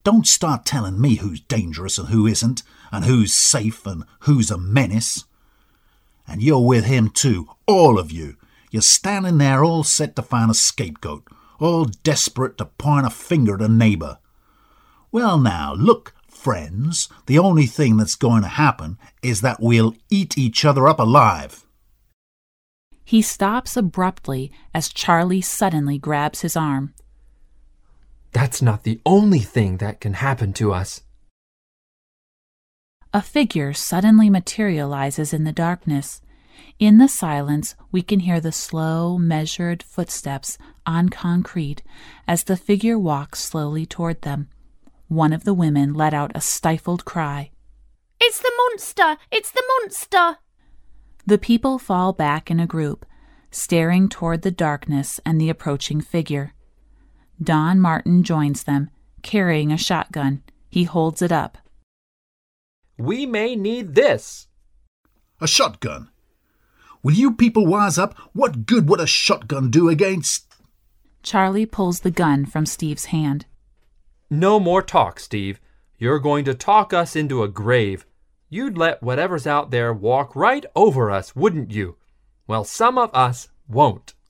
Don't start telling me who's dangerous and who isn't, and who's safe and who's a menace. And you're with him too, all of you. You're standing there all set to find a scapegoat, all desperate to point a finger at a neighbour. Well now, look, friends, the only thing that's going to happen is that we'll eat each other up alive. He stops abruptly as Charlie suddenly grabs his arm. That's not the only thing that can happen to us. A figure suddenly materializes in the darkness. In the silence, we can hear the slow, measured footsteps on concrete as the figure walks slowly toward them. One of the women let out a stifled cry. "It's the monster! It's the monster!" The people fall back in a group, staring toward the darkness and the approaching figure. Don Martin joins them, carrying a shotgun. He holds it up. We may need this. A shotgun? Will you people wise up? What good would a shotgun do against... Charlie pulls the gun from Steve's hand. No more talk, Steve. You're going to talk us into a grave. You'd let whatever's out there walk right over us, wouldn't you? Well, some of us won't.